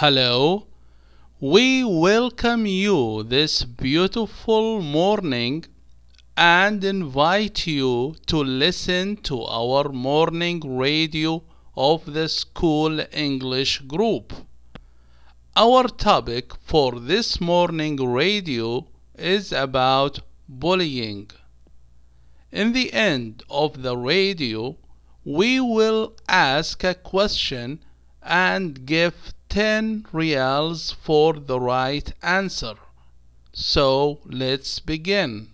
Hello, we welcome you this beautiful morning and invite you to listen to our morning radio of the School English Group. Our topic for this morning radio is about bullying. In the end of the radio, we will ask a question and give 10 reals for the right answer. So let's begin.